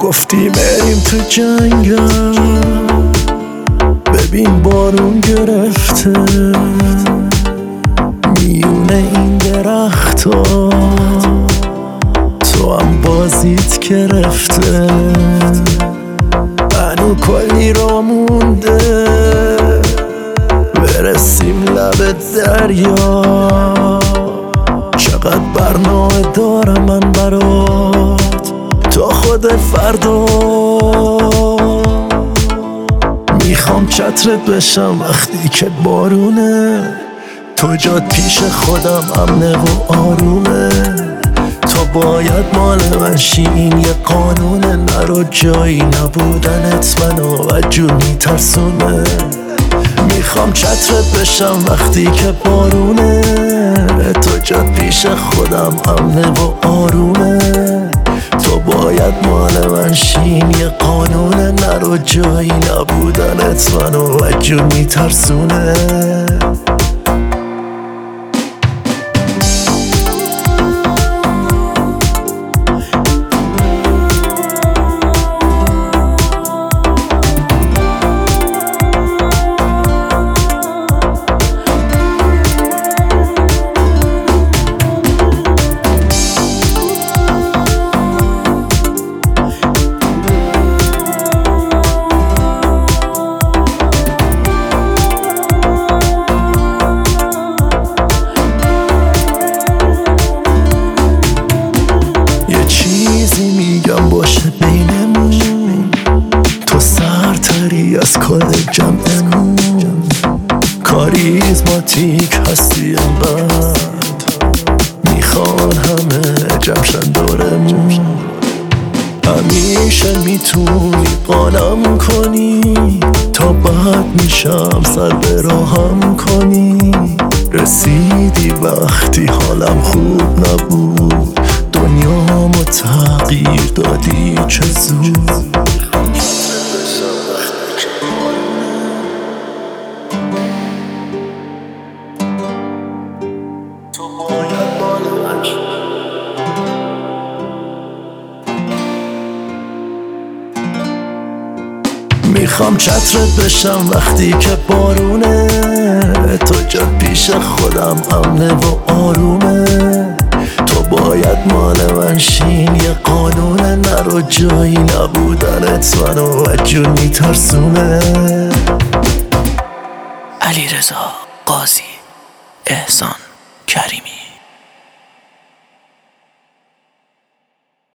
گفتی بریم تو جنگل، ببین بارون گرفته میونه این درختا، تو هم بازیت گرفته، هنو کلی را مونده برسیم لب دریا. چقدر برنامه دارم من برات تا خود فردا، میخوام چترت بشم وقتی که بارونه، تو جات پیش خودم امنه و آرومه، تو باید مال من شی، این یه قانونه، نرو جایی نبودنت منو وجود میترسونه. میخوام چترت بشم وقتی که بارونه، تو جات پیش خودم امنه و آرومه، تو باید مال من شین یه قانونه، نرو جایی نبودنت منو وجود میترسونه. میگم باشه بینمون، تو سرتری از کل جمعمون، کاریزماتیک هستی انقدر میخوان همه جمشن دورمون، همیشه میتونی قانم کنی تا بعد میشم سر به راهم کنی. رسیدی وقتی حالم خوب نبود، دنیامو تغییر دادی چه زود. تو باید مال من شی. میخوام چترت بشم وقتی که بارونه، تو جات پیش خودم امنه و آرومه، تو باید مال من شین یه قانونه، نرو جایی نبودنت منو وجود میترسونه. علیرضا قاضی، احسان کریمی.